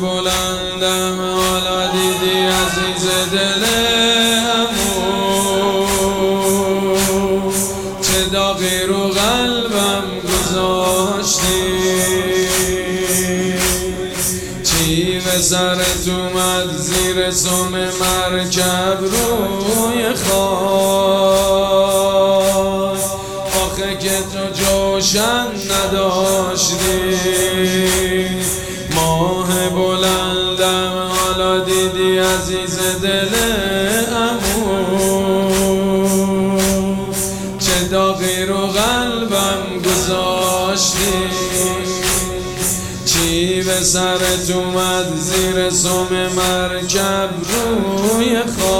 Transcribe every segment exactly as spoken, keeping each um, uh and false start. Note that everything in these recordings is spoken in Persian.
بلندم حالا دیدی عزیز دلمو چه داغی رو قلبم گذاشتی، چی به سرت اومد زیر سم مرکب روی خاک، آخه که تو جوشن نداشتی. ماه بلندم حالا دیدی عزیز دلمو چه داغی رو قلبم گذاشتی، چی به سرت اومد زیر سم مرکب روی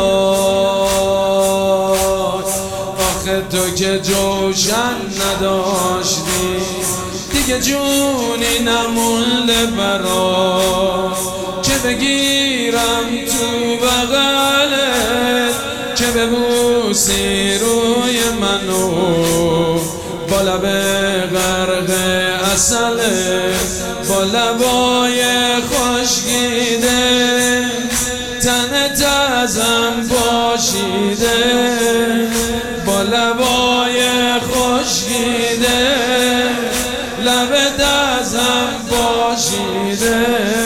خاک، آخه تو که جوشن نداشتی، دیگه جونی نمونده برات که بگیرم تو بغلت، که ببوسی روی منو با لب غرق عسلت، با لبای خشکیده تنت ازم باشیده، با لبای خشکیده لبت ازم باشیده،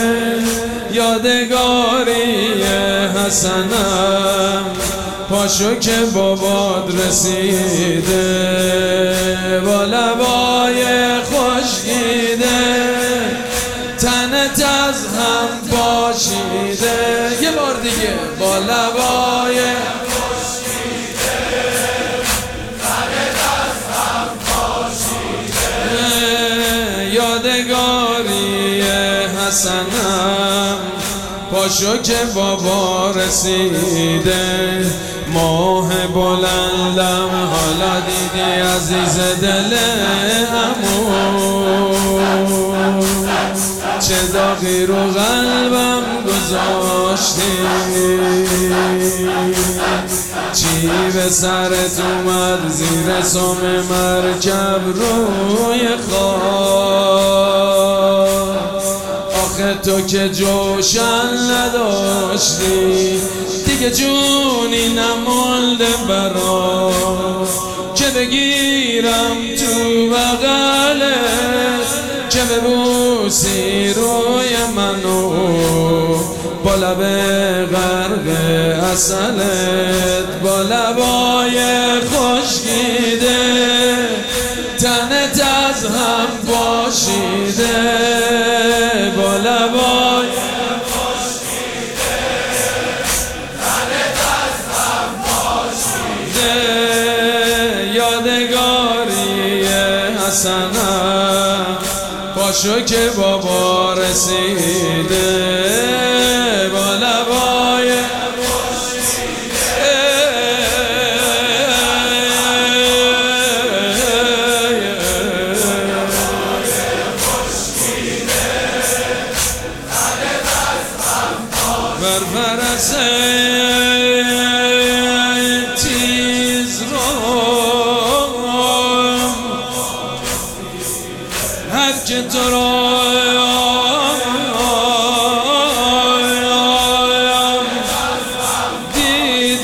یادگاری حسنم پاشو که بابات رسیده، با لبای خشکیده تنت از هم باشیده. یه بار دیگه با لبای خشکیده تنت از هم باشیده، یادگاری حسنم پاشو که بابا رسیده. ماه بلندم حالا دیدی عزیز دلمو چه داغی رو قلبم گذاشتی، چی به سرت اومد زیر سم مرکب روی خاک، آخه تو که جوشن نداشتی، دیگه جونی نمونده برات که بگیرم تو بغلت، که ببوسی روی منو با لب غرق عسلت، با لبای خشکیده تنت از هم باشیده، با لبای خشکیده تنت از هم باشیده، یادگاری حسنم پاشو که بابا رسیده، با لبای برفرس تیز رو هر که تو را دید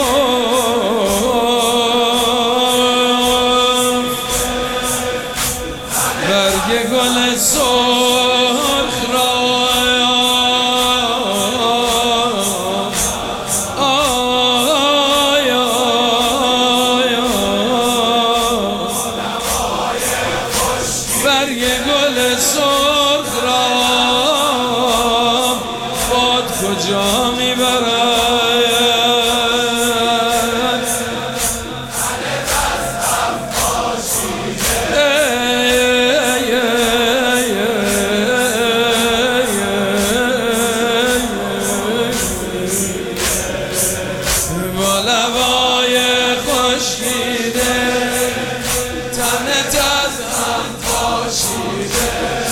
گفت برگ گل سرخ را برگ گل سرخ را باد کجا میبرد، تنت از هم باشیده، با لبای خشکیده تنت از هم باشیده،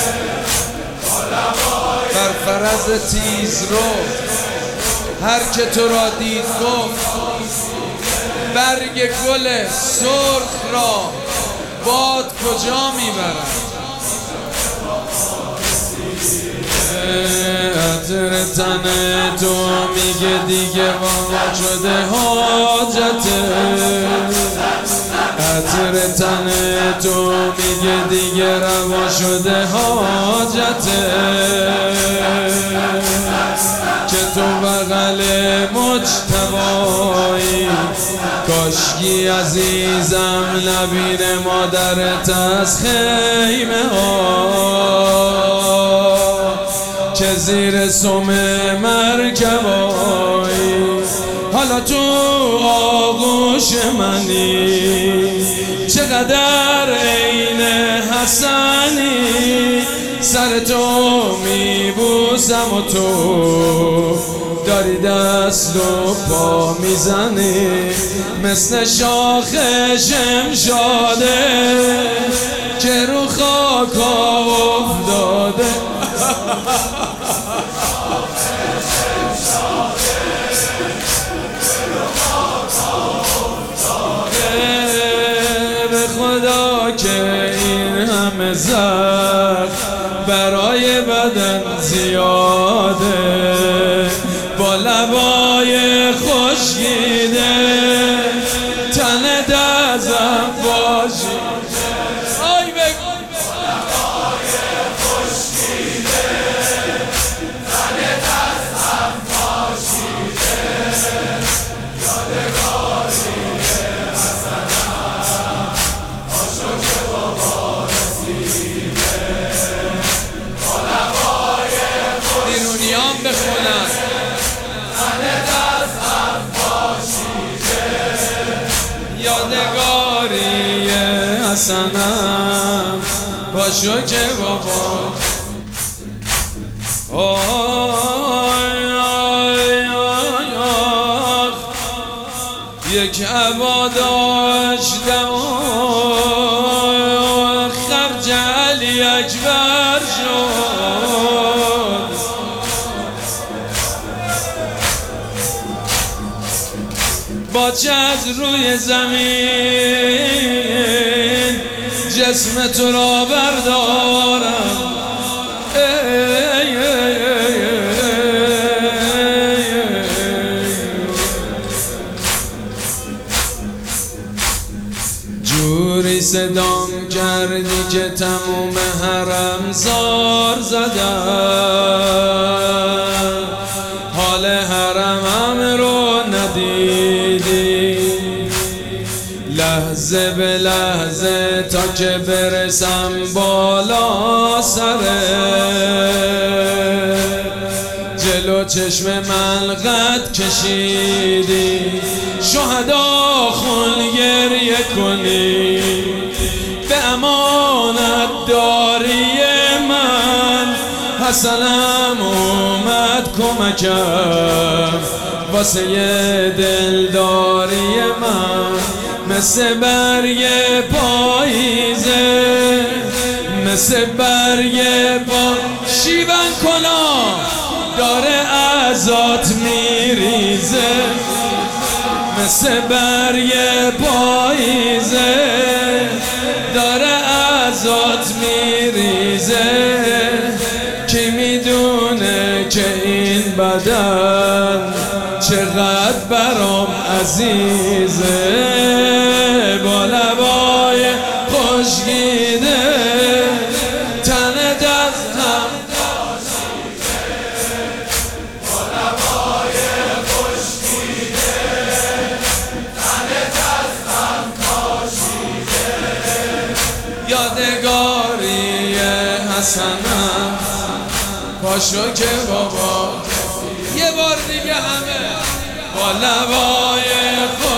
بر فرز تیز رو هر که تو را دید گفت برگ گل سرخ را باد کجا میبرد. عطر تن تو میگه دیگه واقع شده حاجته، عطر تن تو میگه دیگه روا شده حاجته، که تو بغل مجتبایی کاشکی عزیزم نبین مادرت از خیمه ها، که زیر سم مرکبایی حالا تو آغوش منی، چقدر عین حسنی، سر تو میبوسم و تو داری دست و پا میزنی، مثل شاخ شمشاده که رو خاک افتاده. به خدا که این همه زخم برای بدن زیاده، با لبای خشکیده تنت ازم باشی. آی بگو با لبای خشکیده تنت ازم باشیده، یادگاری حسنم آشو که بابا رسیده، با لبای خشکیده بخونم تنت ازم باشیده، یادگاری حسنم باشو که بابا. آی آی آی آی یک عبا داشتم خرجل اکبر شد، با چتر روی زمین جسم تو را بردارم، جوری صدام کردی که تموم حرم زار زدم، حال حرمم رو ندیدی لحظه به لحظه تا که برسم بالا سره، جلو چشم من قد کشیدی شهدا خون گریه کنی، به امانت داری من حسنم اومد کمکم، واسه دلداری من مثل برگ پاییزه، مثل برگ پا شیون کنا داره ازات میریزه، مثل برگ پاییزه داره ازات میریزه، کی میدونه که این بدن چقدر برام عزیزه، با لبای خشکیده تنت از هم باشیده، با لبای خشکیده تنت از هم باشیده، یادگاری حسنم پاشو که بابا. یه بار دیگه همه با لبای